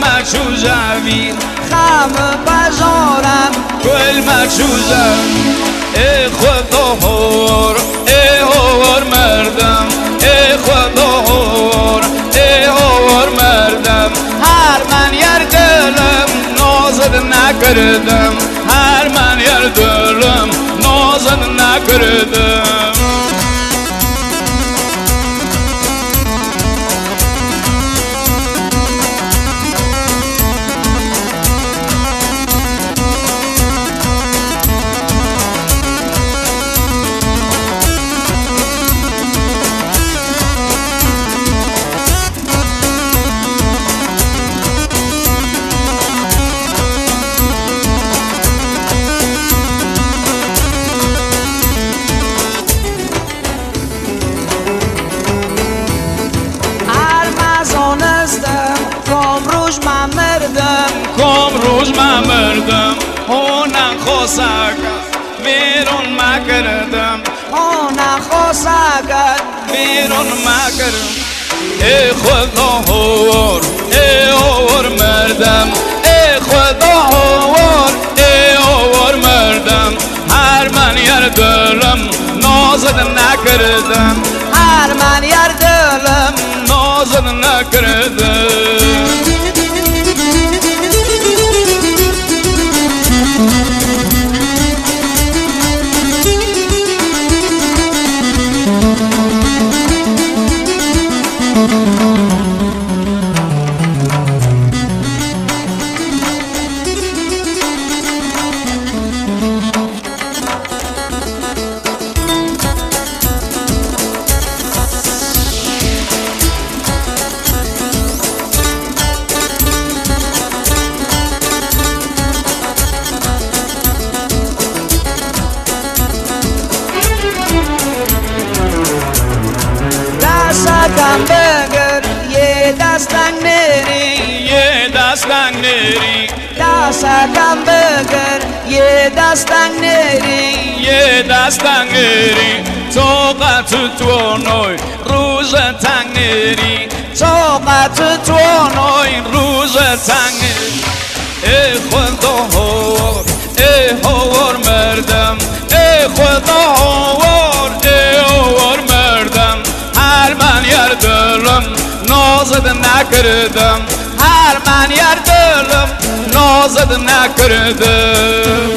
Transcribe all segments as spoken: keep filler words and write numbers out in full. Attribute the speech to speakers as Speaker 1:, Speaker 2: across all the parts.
Speaker 1: مچوزوی
Speaker 2: خم بزارم
Speaker 1: گل مچوزم ای خدا هور ای هور مردم ای خدا هور ای هور مردم هر من یر دلم نازد نکردم هر من یر دلم نازد نکردم کم روز من مردم هونم خواسته بیرون مکردم
Speaker 2: هونم خواسته
Speaker 1: بیرون مکردم ای خدا هور ای هور مردم ای خدا هور ای هور مردم هر من یر دلم نازد نکردم
Speaker 2: هر من یر دلم
Speaker 1: نازد نکردم
Speaker 2: دستم بگر یه دستنگ نری
Speaker 1: یه دستنگ نری
Speaker 2: دستم بگر یه دستنگ نری
Speaker 1: یه دستنگ نری طاقت تو نوی روز تنگ نری
Speaker 2: طاقت تو
Speaker 1: نوی روز تنگ نری ای خدا هور ای هور مردم ای خدا هور ای هور مردم هر من یر دلم نازد نکردم
Speaker 2: هر من یر دلم
Speaker 1: نازد نکردم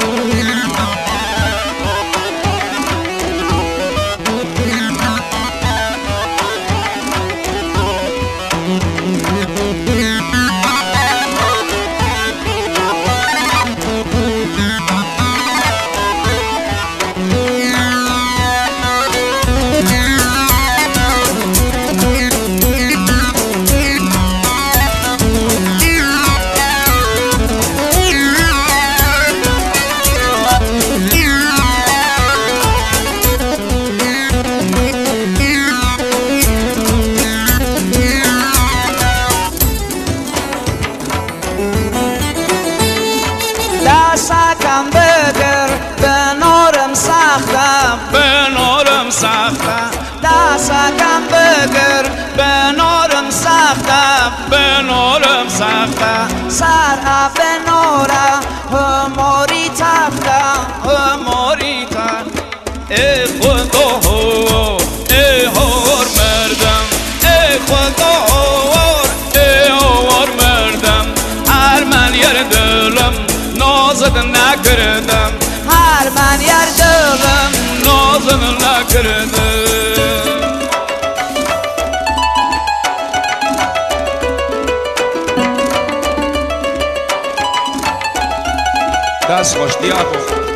Speaker 2: دستم بگر به نارم سختم
Speaker 1: به نارم سختم
Speaker 2: دستم بگر به نارم سختم
Speaker 1: به نارم سختم
Speaker 2: سر به ناره هماری تفتم
Speaker 1: هماری تفتم ای خدا هور ای هور مردم ای خدا هور ای هور مردم هر من یر دلم نازد نکردم
Speaker 2: هر من یر دلم
Speaker 1: نازد نکردم دست خوش دیابو